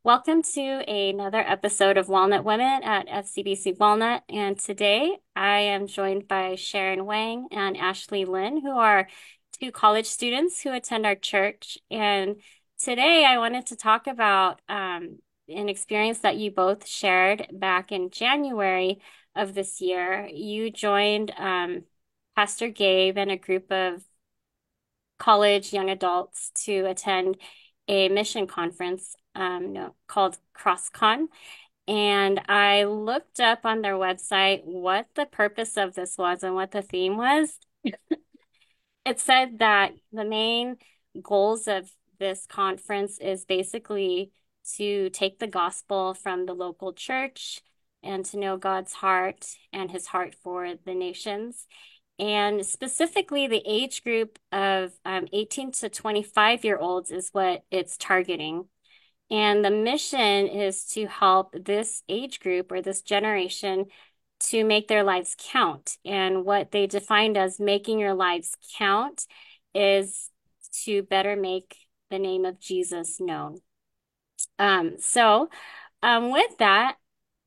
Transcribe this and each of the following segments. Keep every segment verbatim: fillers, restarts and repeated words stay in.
Welcome to another episode of Walnut Women at F C B C Walnut. And today I am joined by Sharon Wang and Ashley Lynn, who are two college students who attend our church. And today I wanted to talk about um, an experience that you both shared back in January of this year. You joined um, Pastor Gabe and a group of college young adults to attend a mission conference um, no, called CrossCon. And I looked up on their website what the purpose of this was and what the theme was. It said that the main goals of this conference is basically to take the gospel from the local church and to know God's heart and his heart for the nations. And specifically, the age group of um, eighteen to twenty-five year olds is what it's targeting. And the mission is to help this age group or this generation to make their lives count. And what they defined as making your lives count is to better make the name of Jesus known. Um, so, um, with that,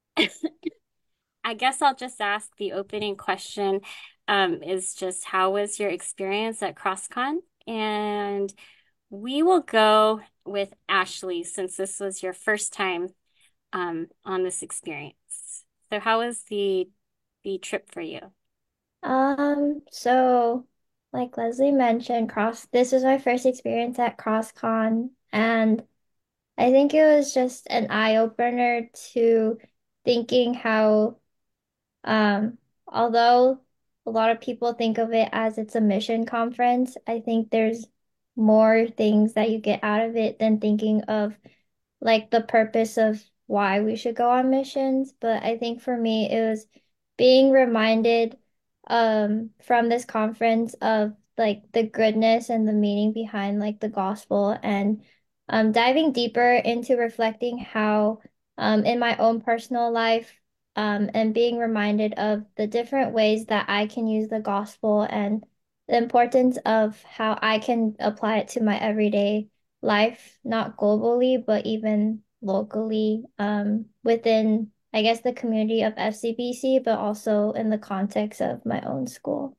I guess I'll just ask the opening question, um, is just how was your experience at CrossCon? And we will go with Ashley since this was your first time um, on this experience. So how was the the trip for you? Um, so like Leslie mentioned, cross this was my first experience at CrossCon, and I think it was just an eye opener to thinking how um although a lot of people think of it as it's a mission conference, I think there's more things that you get out of it than thinking of like the purpose of why we should go on missions. But I think for me, it was being reminded um from this conference of like the goodness and the meaning behind like the gospel and um diving deeper into reflecting how um in my own personal life um and being reminded of the different ways that I can use the gospel and the importance of how I can apply it to my everyday life, not globally, but even locally, um, within, I guess, the community of F C B C, but also in the context of my own school.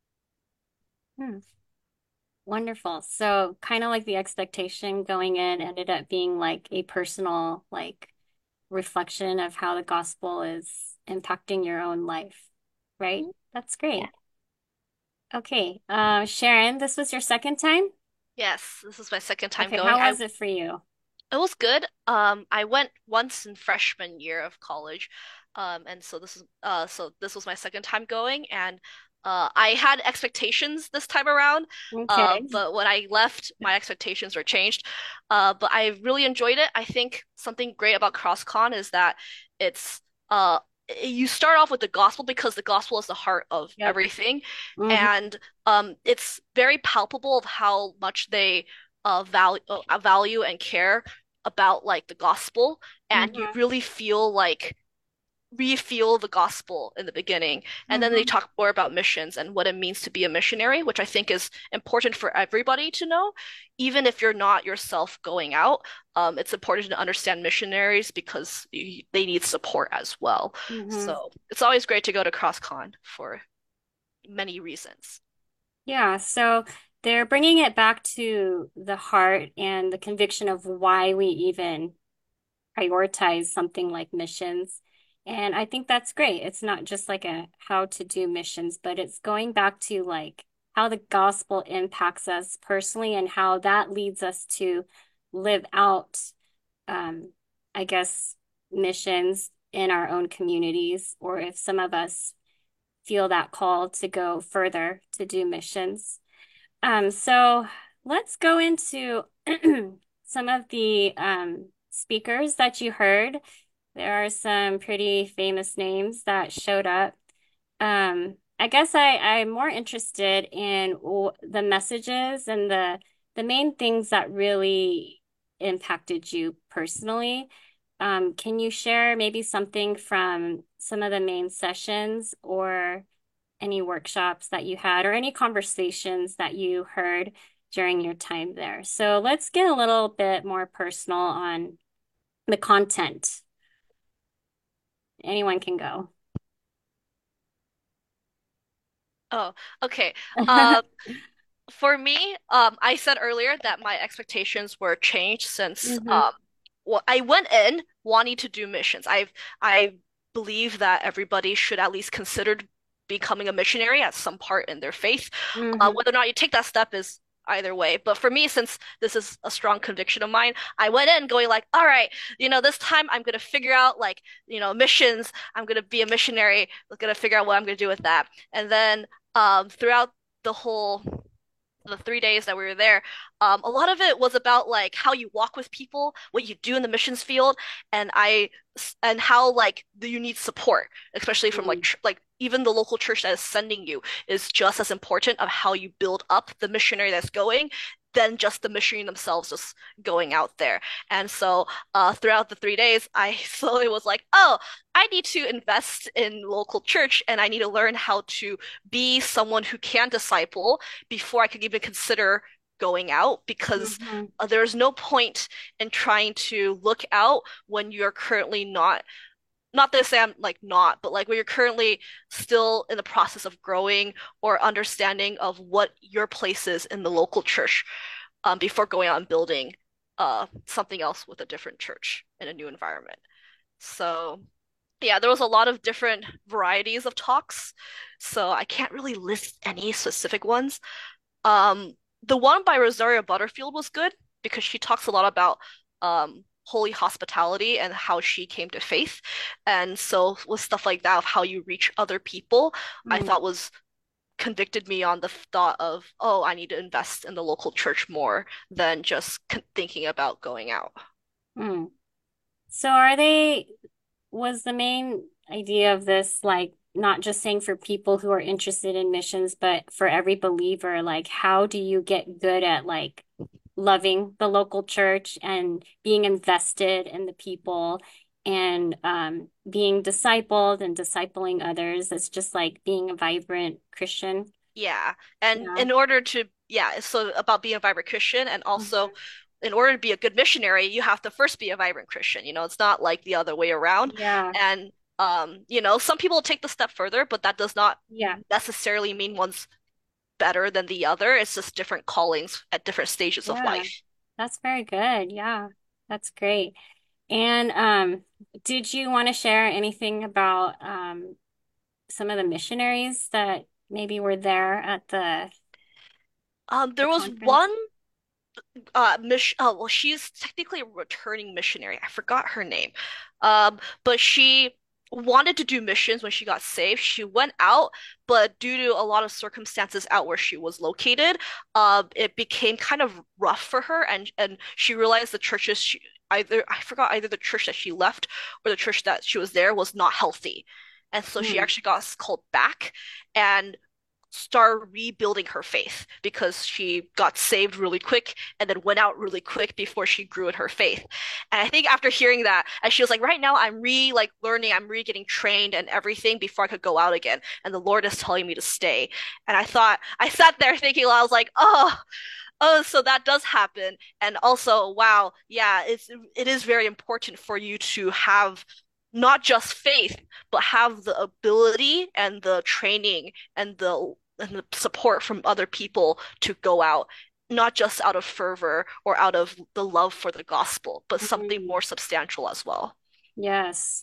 Hmm. Wonderful. So kind of like the expectation going in ended up being like a personal like reflection of how the gospel is impacting your own life, right? That's Yeah. great. Okay. Uh, Sharon, this was your second time? Yes, this is my second time Okay, going. how I was it for you? It was good. Um, I went once in freshman year of college, um, and so this is uh, so this was my second time going, and uh, I had expectations this time around, uh, Okay. but when I left, my expectations were changed. Uh, but I really enjoyed it. I think something great about CrossCon is that it's uh, you start off with the gospel because the gospel is the heart of Yep. everything, Hmm. and um, it's very palpable of how much they uh, value uh, value and care about like the gospel, and you Hmm. really feel like re-feel the gospel in the beginning, and then they Hmm. talk more about missions and what it means to be a missionary, which I think is important for everybody to know, even if you're not yourself going out. Um, it's important to understand missionaries because y- they need support as well. Hmm. So it's always great to go to CrossCon for many reasons. Yeah, so they're bringing it back to the heart and the conviction of why we even prioritize something like missions. And I think that's great. It's not just like a how to do missions, but it's going back to like how the gospel impacts us personally and how that leads us to live out, um, I guess, missions in our own communities, or if some of us feel that call to go further to do missions. Um, so let's go into some of the um, speakers that you heard. There are some pretty famous names that showed up. Um, I guess I, I'm more interested in w the messages and the the main things that really impacted you personally. Um, can you share maybe something from some of the main sessions or any workshops that you had or any conversations that you heard during your time there? So let's get a little bit more personal on the content. Anyone can go. Oh, okay. Uh, for me, um, I said earlier that my expectations were changed since Hmm. um, well, I went in wanting to do missions. I I believe that everybody should at least consider becoming a missionary at some part in their faith. Uh, Hmm. whether or not you take that step is either way. But for me, since this is a strong conviction of mine, I went in going like, all right, you know, this time I'm gonna figure out like, you know, missions. I'm gonna be a missionary. I'm gonna figure out what I'm gonna do with that. And then um, throughout the whole the three days that we were there, um, a lot of it was about like how you walk with people, what you do in the missions field, and I and how like you need support, especially from like ch like even the local church that is sending you is just as important of how you build up the missionary that's going than just the missionary themselves just going out there. And so uh, throughout the three days, I slowly was like, oh, I need to invest in local church and I need to learn how to be someone who can disciple before I could even consider going out because Hmm. uh, there's no point in trying to look out when you're currently not not to say I'm like not, but like when you're currently still in the process of growing or understanding of what your place is in the local church um, before going out and building uh, something else with a different church in a new environment. So yeah, there was a lot of different varieties of talks, so I can't really list any specific ones. Um, the one by Rosaria Butterfield was good because she talks a lot about um, holy hospitality and how she came to faith. And so with stuff like that of how you reach other people, I Mm. thought was convicted me on the thought of, oh, I need to invest in the local church more than just thinking about going out. Mm. So are they, was the main idea of this like not just saying for people who are interested in missions, but for every believer, like how do you get good at like loving the local church and being invested in the people and um, being discipled and discipling others? It's just like being a vibrant Christian. Yeah. And Yeah. in order to, yeah, so about being a vibrant Christian and also Mhm. in order to be a good missionary, you have to first be a vibrant Christian. You know, it's not like the other way around. Yeah. And um, you know, some people take the step further, but that does not Yeah. necessarily mean one's better than the other. It's just different callings at different stages of Yeah. life. That's very good. Yeah. That's great. And um, did you want to share anything about um, some of the missionaries that maybe were there at the Um, the there was conference? one uh miss oh well she's technically a returning missionary. I forgot her name. Um, but she wanted to do missions when she got saved. She went out, but due to a lot of circumstances out where she was located, um, it became kind of rough for her and and she realized the churches she either I forgot either the church that she left or the church that she was there was not healthy. And so she Hmm. actually got called back and start rebuilding her faith because she got saved really quick and then went out really quick before she grew in her faith. And I think after hearing that, and she was like, right now I'm re like learning, I'm re getting trained and everything before I could go out again. And the Lord is telling me to stay. And I thought, I sat there thinking, I was like, oh, oh, so that does happen. And also, wow, yeah, it's it is very important for you to have not just faith, but have the ability and the training and the and the support from other people to go out, not just out of fervor or out of the love for the gospel, but something Mm. more substantial as well. Yes.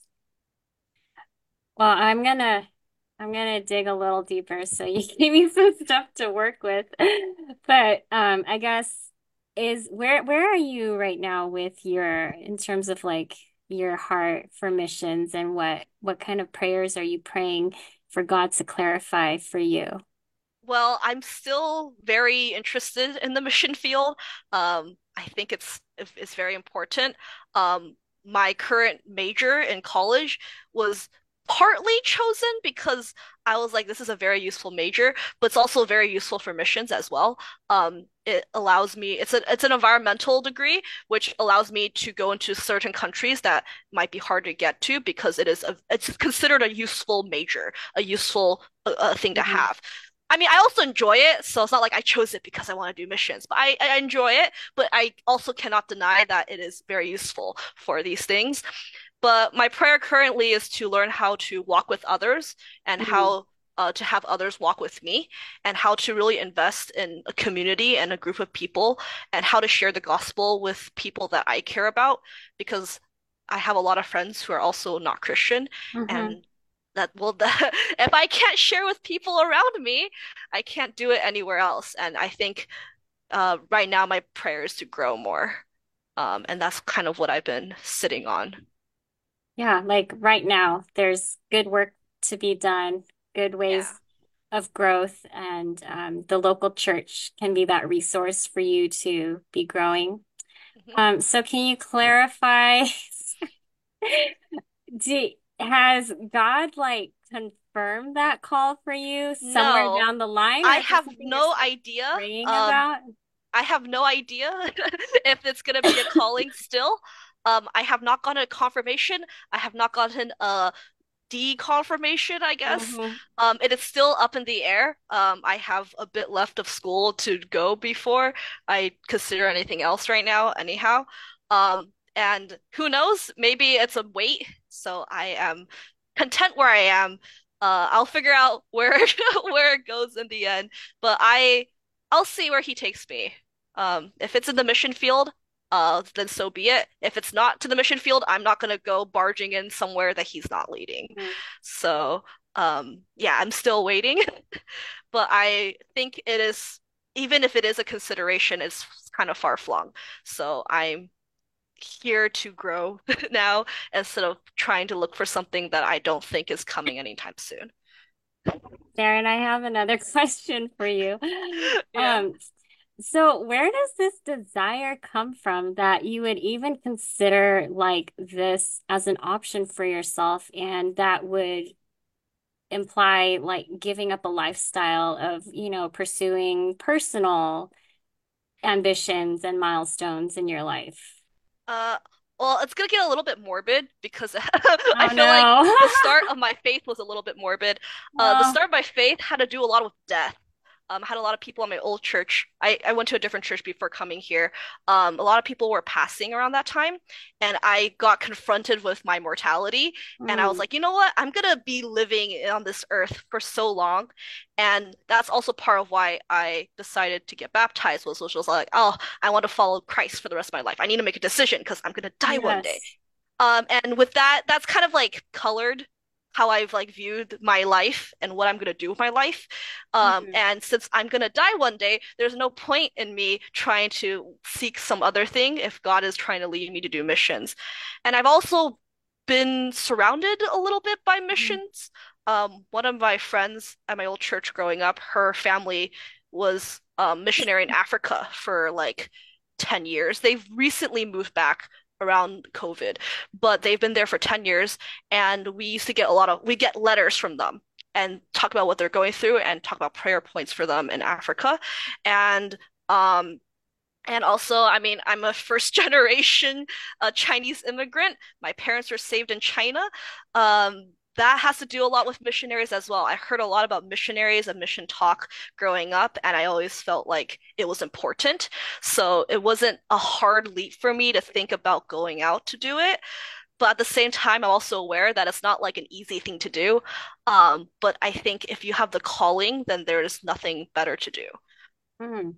Well, I'm gonna I'm gonna dig a little deeper so you gave me some stuff to work with. But um I guess is where where are you right now with your in terms of like your heart for missions and what what kind of prayers are you praying for God to clarify for you? Well, I'm still very interested in the mission field. Um, I think it's it's very important. Um, my current major in college was partly chosen because I was like, this is a very useful major, but it's also very useful for missions as well. Um, it allows me, it's a it's an environmental degree, which allows me to go into certain countries that might be hard to get to because it is a it's considered a useful major, a useful uh, uh, thing to Mhm. have. I mean, I also enjoy it, so it's not like I chose it because I want to do missions, but I, I enjoy it, but I also cannot deny that it is very useful for these things. But my prayer currently is to learn how to walk with others and Mm, how uh, to have others walk with me and how to really invest in a community and a group of people and how to share the gospel with people that I care about because I have a lot of friends who are also not Christian hmm. and that well the, if I can't share with people around me, I can't do it anywhere else. And I think uh, right now my prayer is to grow more. Um, and that's kind of what I've been sitting on. Yeah, like right now, there's good work to be done, good Yeah. ways of growth, and um, the local church can be that resource for you to be growing. Mhm. Um, so can you clarify, do, has God like confirmed that call for you somewhere No, down the line, or I is this have something you're no still idea. praying Um, about? I have no idea if it's gonna be a calling still. Um, I have not gotten a confirmation. I have not gotten a deconfirmation, I guess. Hmm. Um, it is still up in the air. Um, I have a bit left of school to go before I consider anything else right now, anyhow. Um, and who knows? Maybe it's a wait. So I am content where I am. Uh, I'll figure out where where it goes in the end. But I I'll see where he takes me. Um, if it's in the mission field, uh, then so be it. If it's not to the mission field, I'm not gonna go barging in somewhere that he's not leading. So, um, yeah, I'm still waiting, but I think it is, even if it is a consideration, it's kind of far flung. So I'm here to grow now instead of trying to look for something that I don't think is coming anytime soon. Darren, I have another question for you. Yeah. Um, so where does this desire come from that you would even consider like this as an option for yourself and that would imply like giving up a lifestyle of, you know, pursuing personal ambitions and milestones in your life? Uh, well, it's gonna get a little bit morbid because I Oh feel like no. the start of my faith was a little bit morbid. Uh, the Oh. start of my faith had to do a lot with death. Um, I had a lot of people in my old church. I, I went to a different church before coming here. Um, a lot of people were passing around that time, and I got confronted with my mortality. And I was Mm, like, you know what? I'm gonna be living on this earth for so long, and that's also part of why I decided to get baptized. Was which was like, oh, I want to follow Christ for the rest of my life. I need to make a decision because I'm gonna die one day. yes. Um, and with that, that's kind of like colored how I've like viewed my life and what I'm gonna do with my life. Um, Mhm. and since I'm gonna die one day, there's no point in me trying to seek some other thing if God is trying to lead me to do missions. And I've also been surrounded a little bit by Mhm. missions. Um, one of my friends at my old church growing up, her family was um, missionary in Africa for like ten years. They've recently moved back around COVID, but they've been there for ten years. And we used to get a lot of, we get letters from them and talk about what they're going through and talk about prayer points for them in Africa. And, um, and also, I mean, I'm a first generation uh, Chinese immigrant. My parents were saved in China. Um, that has to do a lot with missionaries as well. I heard a lot about missionaries and mission talk growing up, and I always felt like it was important. So it wasn't a hard leap for me to think about going out to do it. But at the same time, I'm also aware that it's not like an easy thing to do. Um, but I think if you have the calling, then there is nothing better to do. Mm.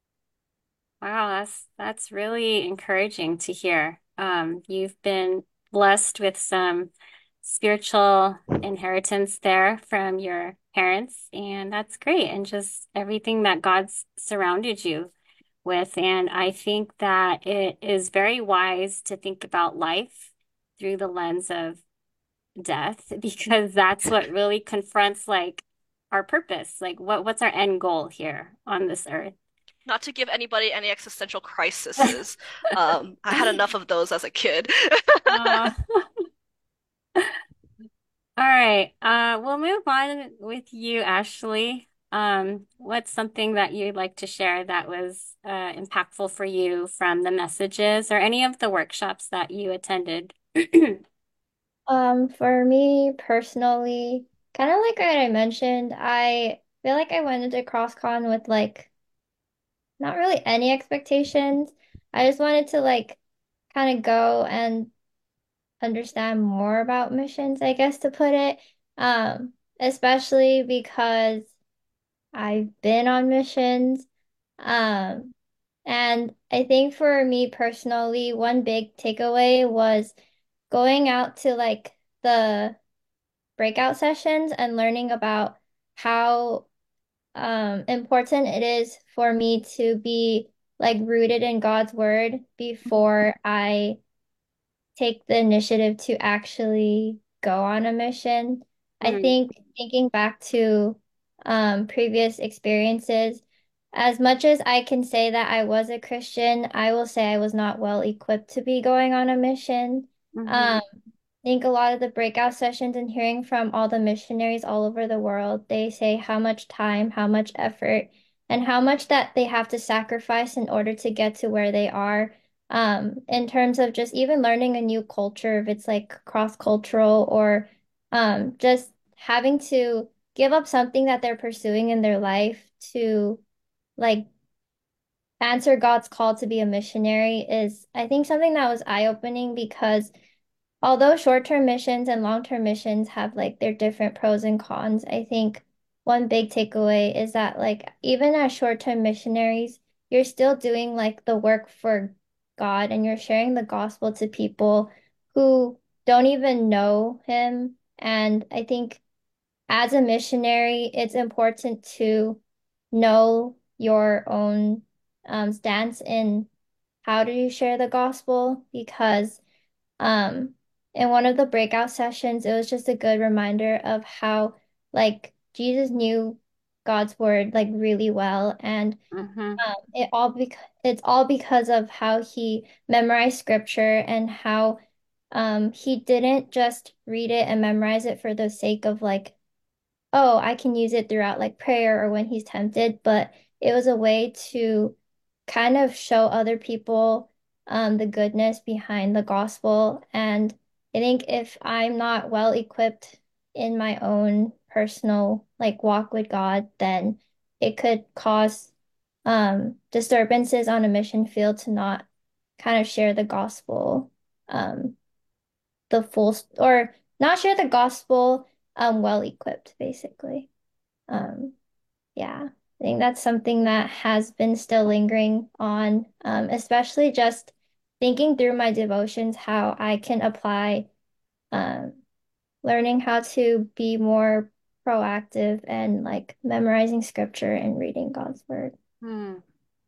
Wow, that's that's really encouraging to hear. Um, you've been blessed with some spiritual inheritance there from your parents, and that's great. And just everything that God's surrounded you with. And I think that it is very wise to think about life through the lens of death, because that's what really confronts like our purpose. Like what what's our end goal here on this earth? Not to give anybody any existential crises. Um, I had enough of those as a kid. Uh, all right. Uh, we'll move on with you, Ashley. Um, what's something that you'd like to share that was uh, impactful for you from the messages or any of the workshops that you attended? Um, for me personally, kind of like what I mentioned, I feel like I went into CrossCon with like not really any expectations. I just wanted to like kind of go and understand more about missions, I guess to put it. Um, especially because I've been on missions. Um, and I think for me personally, one big takeaway was going out to like the breakout sessions and learning about how um important it is for me to be like rooted in God's word before I take the initiative to actually go on a mission. I Mm, think thinking back to um, previous experiences, as much as I can say that I was a Christian, I will say I was not well equipped to be going on a mission. Um, hmm I think a lot of the breakout sessions and hearing from all the missionaries all over the world, they say how much time, how much effort, and how much that they have to sacrifice in order to get to where they are. Um, in terms of just even learning a new culture, if it's like cross-cultural or um, just having to give up something that they're pursuing in their life to like answer God's call to be a missionary is, I think, something that was eye-opening because although short-term missions and long-term missions have like their different pros and cons, I think one big takeaway is that like even as short-term missionaries, you're still doing like the work for God and you're sharing the gospel to people who don't even know him. And I think as a missionary, it's important to know your own um, stance in how do you share the gospel because um, in one of the breakout sessions, it was just a good reminder of how like Jesus knew God's word like really well, and hmm um, it all bec it's all because of how he memorized scripture and how um he didn't just read it and memorize it for the sake of like oh, I can use it throughout like prayer or when he's tempted, but it was a way to kind of show other people um, the goodness behind the gospel. And I think if I'm not well equipped in my own personal like walk with God, then it could cause um, disturbances on a mission field to not kind of share the gospel um, the full or not share the gospel um, well equipped, basically. Um, yeah, I think that's something that has been still lingering on, um, especially just thinking through my devotions, how I can apply um, learning how to be more proactive and like memorizing scripture and reading God's word. Hmm.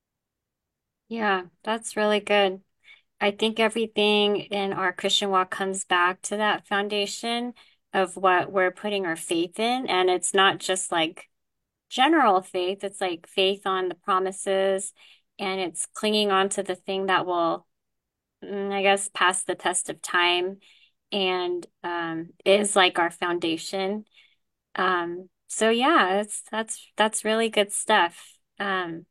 Yeah, that's really good. I think everything in our Christian walk comes back to that foundation of what we're putting our faith in. And it's not just like general faith, it's like faith on the promises and it's clinging on to the thing that will, mm, I guess, pass the test of time and um, is like our foundation. Um, so yeah, it's that's that's really good stuff. Um,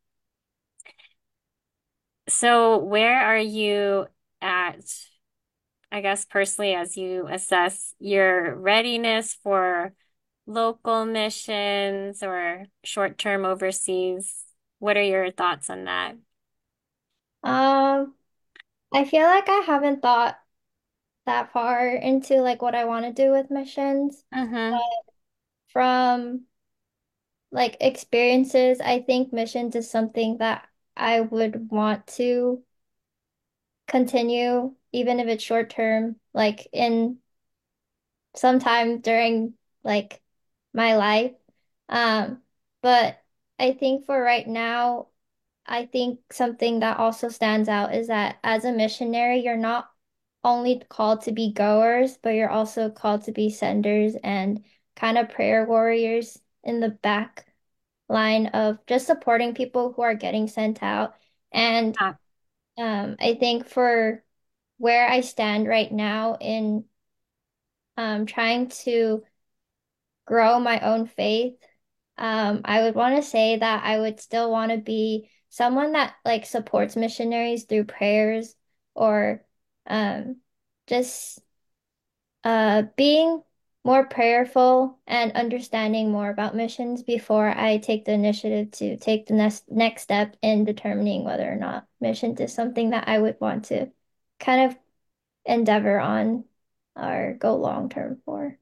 so where are you at? I guess personally, as you assess your readiness for local missions or short-term overseas, what are your thoughts on that? Um, I feel like I haven't thought that far into like what I want to do with missions. Mm-hmm. From like experiences, I think missions is something that I would want to continue, even if it's short term, like in sometime during like my life. Um, but I think for right now, I think something that also stands out is that as a missionary, you're not only called to be goers, but you're also called to be senders and kind of prayer warriors in the back line of just supporting people who are getting sent out. And Ah, um, I think for where I stand right now in um, trying to grow my own faith, um, I would want to say that I would still want to be someone that like supports missionaries through prayers or um, just uh, being more prayerful and understanding more about missions before I take the initiative to take the next next step in determining whether or not missions is something that I would want to kind of endeavor on or go long term for.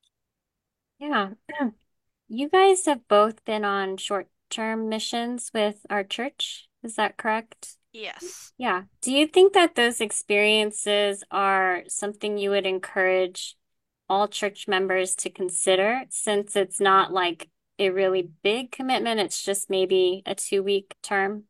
Yeah. You guys have both been on short-term missions with our church. Is that correct? Yes. Yeah. Do you think that those experiences are something you would encourage all church members to consider since it's not like a really big commitment, it's just maybe a two-week term?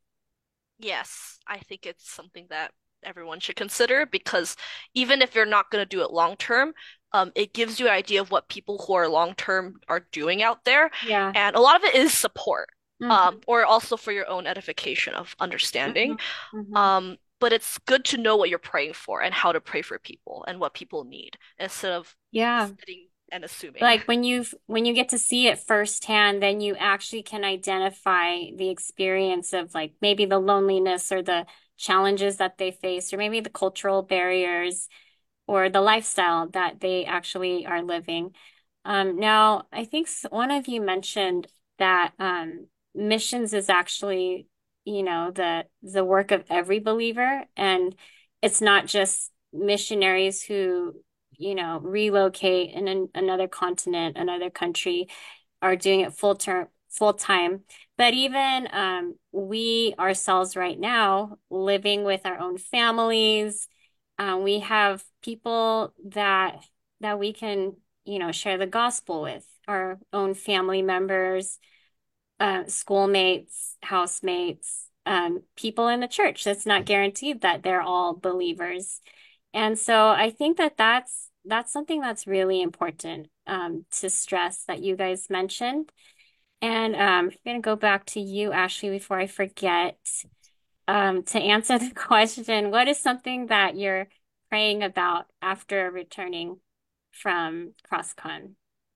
Yes, I think it's something that everyone should consider because even if you're not going to do it long term, um, it gives you an idea of what people who are long term are doing out there. Yeah. And a lot of it is support, um, Hmm. or also for your own edification of Hmm. understanding. Hmm. Um, but it's good to know what you're praying for and how to pray for people and what people need instead of Yeah. sitting and assuming. Like when you've when you get to see it firsthand, then you actually can identify the experience of like maybe the loneliness or the challenges that they face, or maybe the cultural barriers or the lifestyle that they actually are living. Um, now, I think s- one of you mentioned that um, missions is actually, you know, the the work of every believer, and it's not just missionaries who, you know, relocate in an, another continent, another country, are doing it full term, full time. But even um, we ourselves right now, living with our own families, um, we have people that that we can, you know, share the gospel with, our own family members, uh, schoolmates, housemates, um, people in the church. That's not guaranteed that they're all believers. And so I think that that's that's something that's really important um, to stress that you guys mentioned. And um, I'm going to go back to you, Ashley, before I forget. Um, to answer the question, what is something that you're praying about after returning from CrossCon?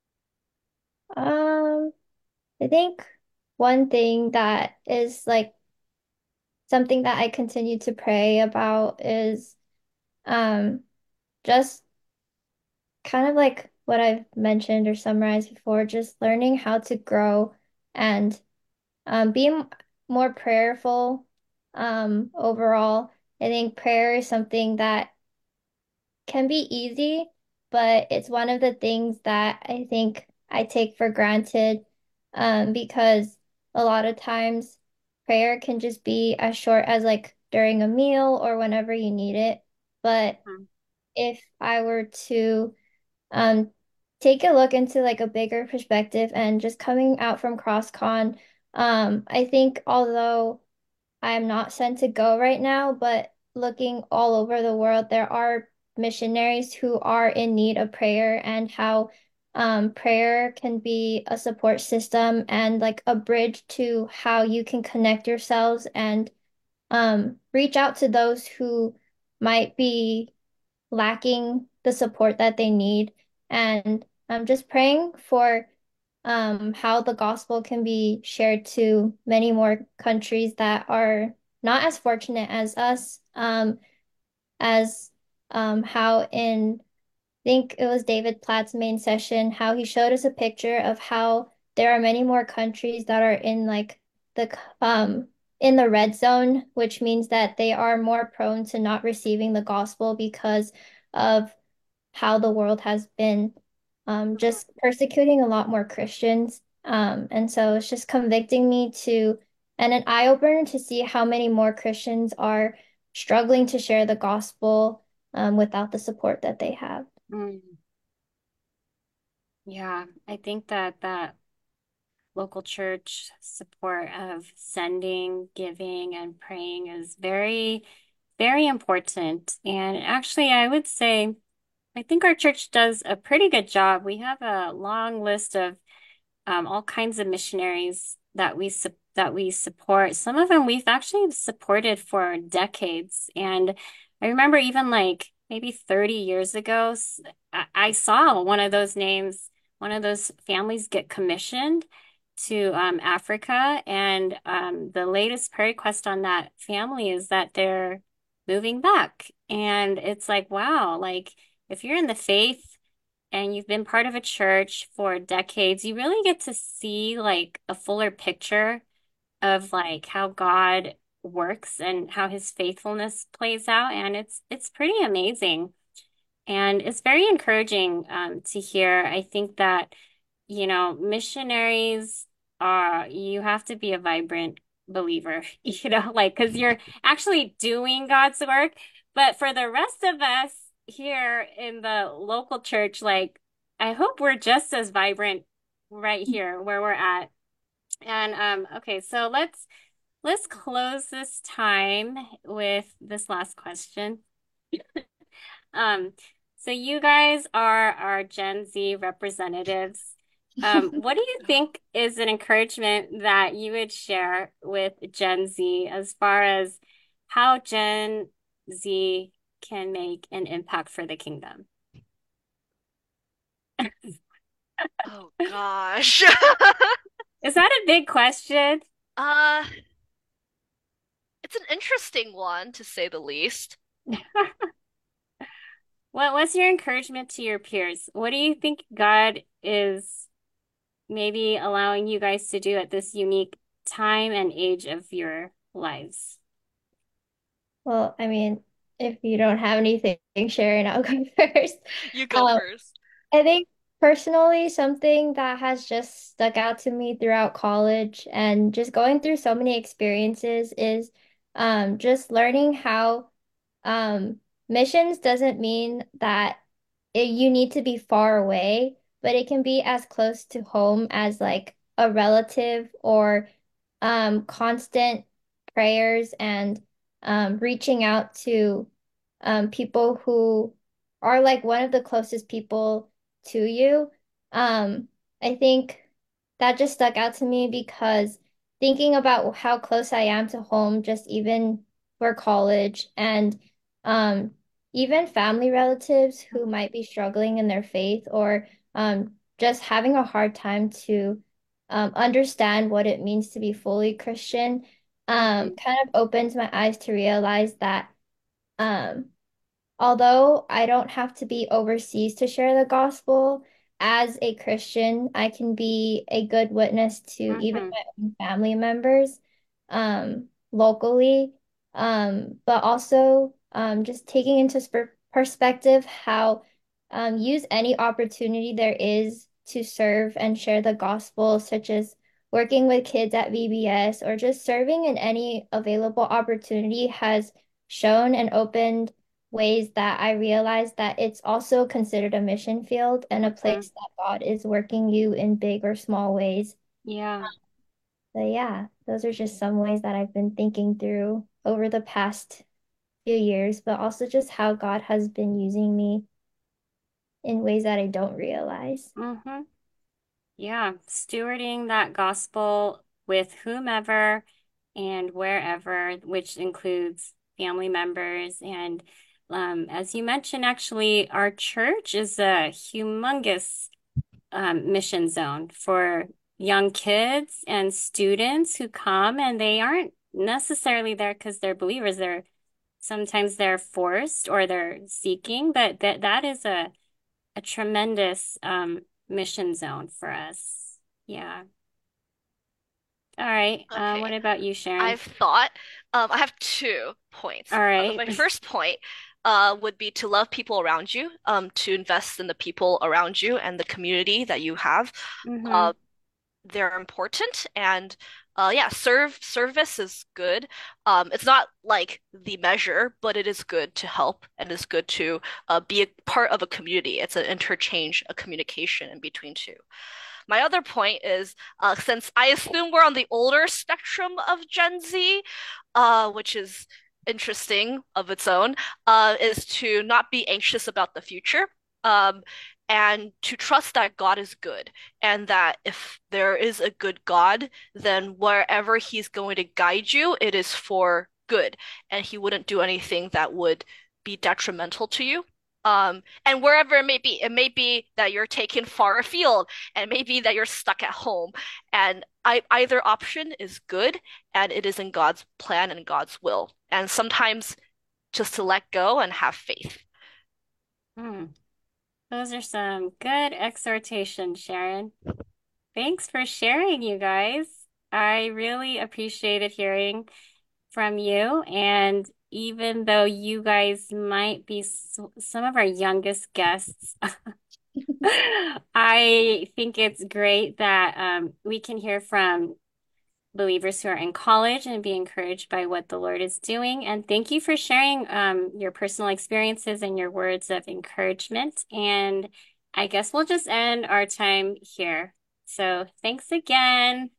Um, I think one thing that is like something that I continue to pray about is um just kind of like what I've mentioned or summarized before, just learning how to grow and um, being more prayerful um, overall. I think prayer is something that can be easy, but it's one of the things that I think I take for granted um, because a lot of times prayer can just be as short as like during a meal or whenever you need it. But Hmm. if I were to um, take a look into like a bigger perspective and just coming out from CrossCon, um, I think although I am not sent to go right now, but looking all over the world, there are missionaries who are in need of prayer and how um, prayer can be a support system and like a bridge to how you can connect yourselves and um, reach out to those who might be lacking the support that they need. And I'm just praying for um, how the gospel can be shared to many more countries that are not as fortunate as us, um, as um, how in think it was David Platt's main session, how he showed us a picture of how there are many more countries that are in like the um in the red zone, which means that they are more prone to not receiving the gospel because of how the world has been um, just persecuting a lot more Christians. Um, and so it's just convicting me to, and an eye opener to see how many more Christians are struggling to share the gospel um, without the support that they have. Mm, yeah, I think that that local church support of sending, giving, and praying is very, very important. And actually, I would say I think our church does a pretty good job. We have a long list of um, all kinds of missionaries that we su that we support. Some of them we've actually supported for decades. And I remember even like maybe thirty years ago, s- I, I saw one of those names, one of those families get commissioned to um, Africa. And um, the latest prayer request on that family is that they're moving back. And it's like, wow, like if you're in the faith, and you've been part of a church for decades, you really get to see like a fuller picture of like how God works and how his faithfulness plays out. And it's it's pretty amazing. And it's very encouraging um, to hear. I think that, you know, missionaries are, you have to be a vibrant believer, you know, like, because you're actually doing God's work. But for the rest of us here in the local church, like, I hope we're just as vibrant right here where we're at. And um, okay, so let's let's close this time with this last question. Um, so you guys are our Gen Z representatives. Um, what do you think is an encouragement that you would share with Gen Z as far as how Gen Z can make an impact for the kingdom? Oh gosh. Is that a big question? Uh, it's an interesting one to say the least. What what's your encouragement to your peers? What do you think God is maybe allowing you guys to do at this unique time and age of your lives? Well, I mean, if you don't have anything, Sharon, I'll go first. You go Um, first. I think personally, something that has just stuck out to me throughout college and just going through so many experiences is um, just learning how um, missions doesn't mean that it, you need to be far away, but it can be as close to home as like a relative or um, constant prayers and um, reaching out to um, people who are like one of the closest people to you. Um, I think that just stuck out to me because thinking about how close I am to home, just even for college and um, even family relatives who might be struggling in their faith or um, just having a hard time to um, understand what it means to be fully Christian, um, Mhm. kind of opens my eyes to realize that um, although I don't have to be overseas to share the gospel, as a Christian, I can be a good witness to even Mhm. my own family members um, locally, um, but also um, just taking into sper perspective how um, use any opportunity there is to serve and share the gospel, such as working with kids at V B S or just serving in any available opportunity has shown and opened ways that I realized that it's also considered a mission field and a Mhm. place that God is working you in big or small ways. Yeah. So yeah, those are just some ways that I've been thinking through over the past few years, but also just how God has been using me in ways that I don't realize. hmm Yeah. Stewarding that gospel with whomever and wherever, which includes family members. And um, as you mentioned, actually, our church is a humongous um, mission zone for young kids and students who come, and they aren't necessarily there because they're believers. They're sometimes they're forced or they're seeking, but that that is a a tremendous um, mission zone for us. Yeah. All right. Uh, what Okay. about you, Sharon? I've thought, um, I have two points. All Uh, right. my first point uh, would be to love people around you, um, to invest in the people around you and the community that you have. Mm-hmm. Uh, they're important, and uh, yeah, serve service is good. Um, it's not like the measure, but it is good to help and it's good to uh, be a part of a community. It's an interchange, a communication in between two. My other point is, uh, since I assume we're on the older spectrum of Gen Z, uh, which is interesting of its own, uh, is to not be anxious about the future, um, and to trust that God is good, and that if there is a good God, then wherever He's going to guide you, it is for good, and He wouldn't do anything that would be detrimental to you. Um, and wherever it may be, it may be that you're taken far afield, and maybe that you're stuck at home. And I, either option is good, and it is in God's plan and God's will. And sometimes just to let go and have faith. Hmm. Those are some good exhortations, Sharon. Thanks for sharing, you guys. I really appreciated hearing from you. And even though you guys might be s some of our youngest guests, I think it's great that um, we can hear from believers who are in college and be encouraged by what the Lord is doing. And thank you for sharing um, your personal experiences and your words of encouragement. And I guess we'll just end our time here. So thanks again.